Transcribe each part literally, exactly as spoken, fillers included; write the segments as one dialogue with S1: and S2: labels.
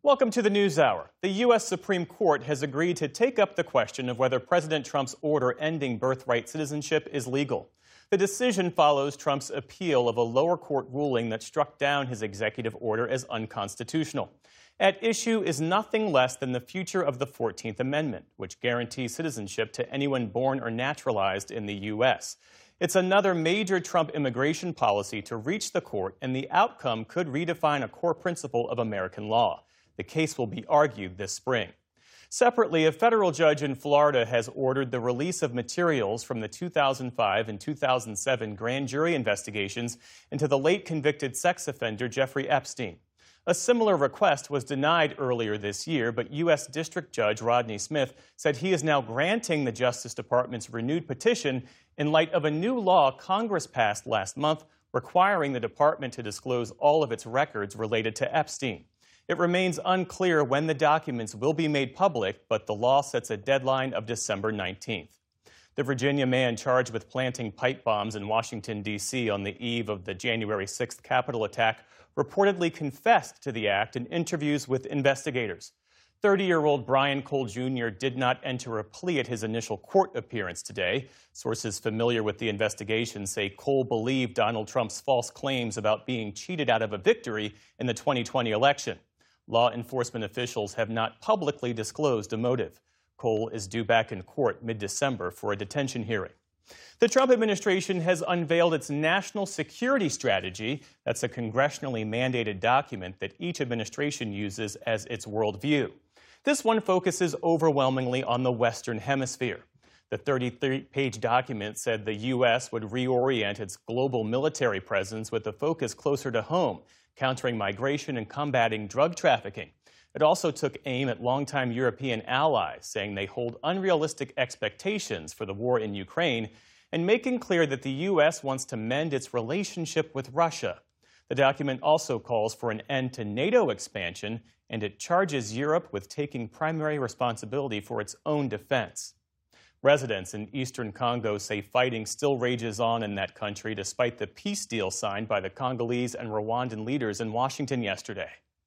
S1: Welcome to the NewsHour. The U S Supreme Court has agreed to take up the question of whether President Trump's order ending birthright citizenship is legal. The decision follows Trump's appeal of a lower court ruling that struck down his executive order as unconstitutional. At issue is nothing less than the future of the fourteenth Amendment, which guarantees citizenship to anyone born or naturalized in the U S. It's another major Trump immigration policy to reach the court, and the outcome could redefine a core principle of American law. The case will be argued this spring. Separately, a federal judge in Florida has ordered the release of materials from the two thousand five and two thousand seven grand jury investigations into the late convicted sex offender Jeffrey Epstein. A similar request was denied earlier this year, but U S District Judge Rodney Smith said he is now granting the Justice Department's renewed petition in light of a new law Congress passed last month requiring the department to disclose all of its records related to Epstein. It remains unclear when the documents will be made public, but the law sets a deadline of December nineteenth. The Virginia man charged with planting pipe bombs in Washington, D C on the eve of the January sixth Capitol attack reportedly confessed to the act in interviews with investigators. thirty-year-old Brian Cole Junior did not enter a plea at his initial court appearance today. Sources familiar with the investigation say Cole believed Donald Trump's false claims about being cheated out of a victory in the twenty twenty election. Law enforcement officials have not publicly disclosed a motive. Cole is due back in court mid-December for a detention hearing. The Trump administration has unveiled its national security strategy. That's a congressionally mandated document that each administration uses as its worldview. This one focuses overwhelmingly on the Western Hemisphere. The thirty-three page document said the U S would reorient its global military presence with a focus closer to home, countering migration and combating drug trafficking. It also took aim at longtime European allies, saying they hold unrealistic expectations for the war in Ukraine and making clear that the U S wants to mend its relationship with Russia. The document also calls for an end to NATO expansion, and it charges Europe with taking primary responsibility for its own defense. Residents in eastern Congo say fighting still rages on in that country despite the peace deal signed by the Congolese and Rwandan leaders in Washington yesterday.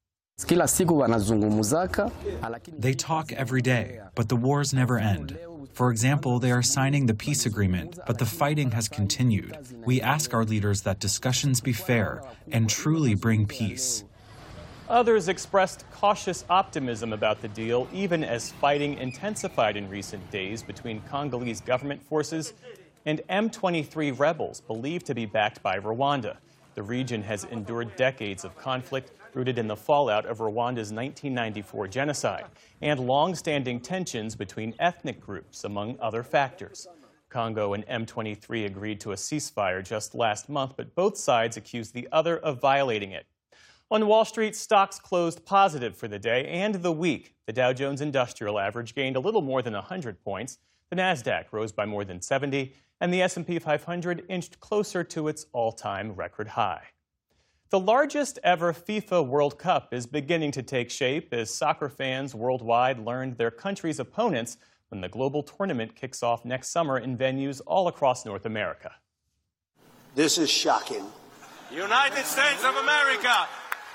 S2: They talk every day, but the wars never end. For example, they are signing the peace agreement, but the fighting has continued. We ask our leaders that discussions be fair and truly bring peace.
S1: Others expressed cautious optimism about the deal, even as fighting intensified in recent days between Congolese government forces and M twenty-three rebels believed to be backed by Rwanda. The region has endured decades of conflict rooted in the fallout of Rwanda's nineteen ninety-four genocide and long-standing tensions between ethnic groups, among other factors. Congo and M twenty-three agreed to a ceasefire just last month, but both sides accused the other of violating it. On Wall Street, stocks closed positive for the day and the week. The Dow Jones Industrial Average gained a little more than one hundred points. The Nasdaq rose by more than seventy, and the S and P five hundred inched closer to its all-time record high. The largest ever FIFA World Cup is beginning to take shape as soccer fans worldwide learned their country's opponents when the global tournament kicks off next summer in venues all across North America.
S3: This is shocking.
S4: United States of America!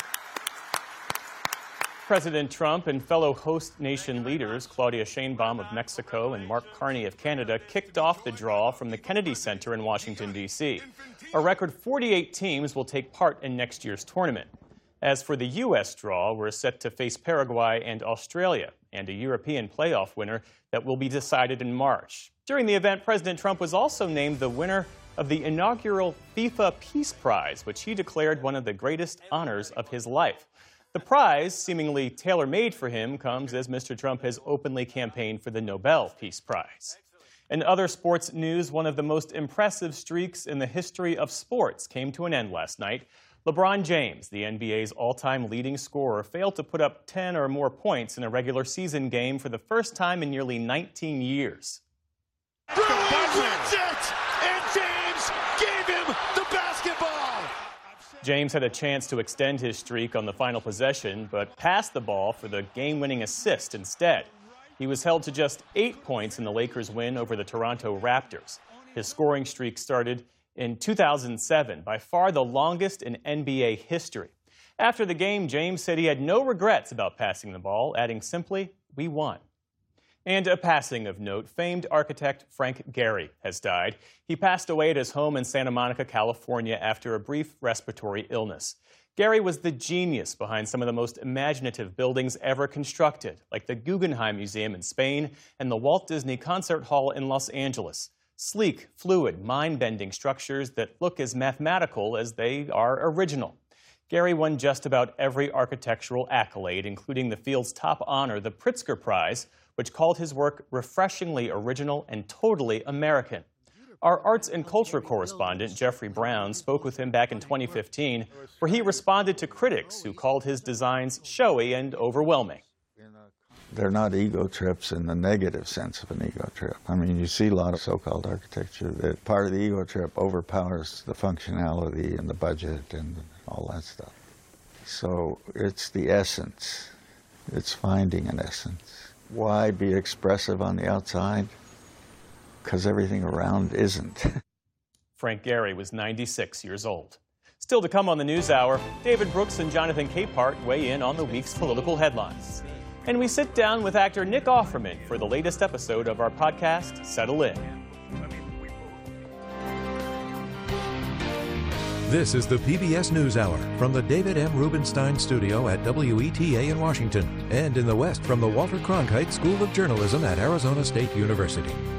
S1: President Trump and fellow host nation leaders Claudia Sheinbaum of Mexico and Mark Carney of Canada kicked off the draw from the Kennedy Center in Washington, D C A record forty-eight teams will take part in next year's tournament. As for the U S draw, we're set to face Paraguay and Australia, and a European playoff winner that will be decided in March. During the event, President Trump was also named the winner of the inaugural FIFA Peace Prize, which he declared one of the greatest honors of his life. The prize, seemingly tailor-made for him, comes as Mister Trump has openly campaigned for the Nobel Peace Prize. In other sports news, one of the most impressive streaks in the history of sports came to an end last night. LeBron James, the N B A's all-time leading scorer, failed to put up ten or more points in a regular season game for the first time in nearly nineteen years. James had a chance to extend his streak on the final possession, but passed the ball for the game-winning assist instead. He was held to just eight points in the Lakers' win over the Toronto Raptors. His scoring streak started in two thousand seven, by far the longest in N B A history. After the game, James said he had no regrets about passing the ball, adding simply, "We won." And a passing of note, famed architect Frank Gehry has died. He passed away at his home in Santa Monica, California, after a brief respiratory illness. Gehry was the genius behind some of the most imaginative buildings ever constructed, like the Guggenheim Museum in Spain and the Walt Disney Concert Hall in Los Angeles. Sleek, fluid, mind-bending structures that look as mathematical as they are original. Gehry won just about every architectural accolade, including the field's top honor, the Pritzker Prize, which called his work refreshingly original and totally American. Our arts and culture correspondent, Jeffrey Brown, spoke with him back in twenty fifteen, where he responded to critics who called his designs showy and overwhelming.
S5: They're not ego trips in the negative sense of an ego trip. I mean, you see a lot of so-called architecture that part of the ego trip overpowers the functionality and the budget and all that stuff. So it's the essence. It's finding an essence. Why be expressive on the outside? Because everything around isn't.
S1: Frank Gehry was ninety-six years old. Still to come on the NewsHour, David Brooks and Jonathan Capehart weigh in on the week's political headlines. And we sit down with actor Nick Offerman for the latest episode of our podcast, Settle In.
S6: This is the P B S NewsHour from the David M. Rubenstein Studio at W E T A in Washington, and in the West from the Walter Cronkite School of Journalism at Arizona State University.